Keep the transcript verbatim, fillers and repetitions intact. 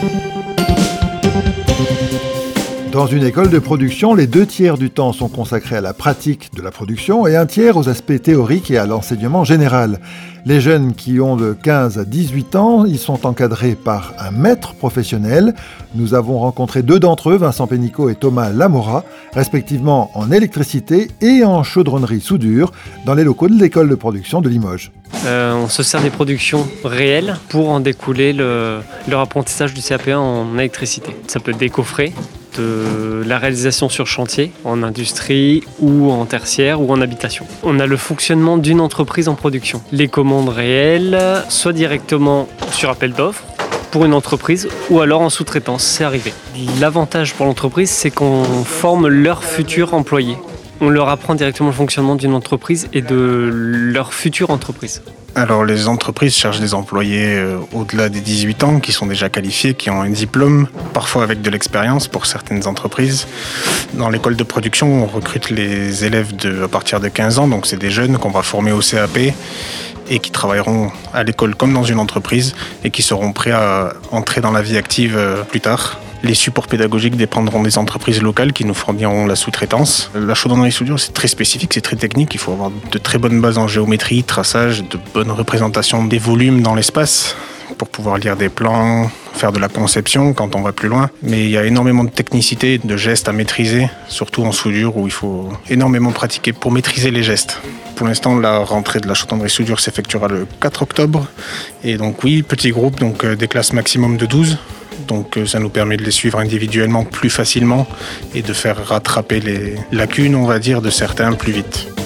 Dans une école de production, les deux tiers du temps sont consacrés à la pratique de la production et un tiers aux aspects théoriques et à l'enseignement général. Les jeunes qui ont de quinze à dix-huit ans, ils sont encadrés par un maître professionnel. Nous avons rencontré deux d'entre eux, Vincent Pénicaud et Thomas Lamora, respectivement en électricité et en chaudronnerie-soudure, dans les locaux de l'école de production de Limoges. Euh, on se sert des productions réelles pour en découler le, leur apprentissage du C A P un en électricité. Ça peut être des coffrets, de la réalisation sur chantier, en industrie ou en tertiaire ou en habitation. On a le fonctionnement d'une entreprise en production. Les commandes réelles, soit directement sur appel d'offres pour une entreprise ou alors en sous-traitance, c'est arrivé. L'avantage pour l'entreprise, c'est qu'on forme leurs futurs employés. On leur apprend directement le fonctionnement d'une entreprise et de leur future entreprise. Alors les entreprises cherchent des employés euh, au-delà des dix-huit ans qui sont déjà qualifiés, qui ont un diplôme, parfois avec de l'expérience pour certaines entreprises. Dans l'école de production, on recrute les élèves de, à partir de quinze ans, donc c'est des jeunes qu'on va former au C A P et qui travailleront à l'école comme dans une entreprise et qui seront prêts à entrer dans la vie active euh, plus tard. Les supports pédagogiques dépendront des entreprises locales qui nous fourniront la sous-traitance. La chaudronnerie-soudure, c'est très spécifique, c'est très technique. Il faut avoir de très bonnes bases en géométrie, traçage, de bonnes représentations des volumes dans l'espace pour pouvoir lire des plans, faire de la conception quand on va plus loin. Mais il y a énormément de technicité, de gestes à maîtriser, surtout en soudure où il faut énormément pratiquer pour maîtriser les gestes. Pour l'instant, la rentrée de la chaudronnerie-soudure s'effectuera le quatre octobre. Et donc oui, petit groupe, donc des classes maximum de douze. Donc ça nous permet de les suivre individuellement plus facilement et de faire rattraper les lacunes, on va dire, de certains plus vite.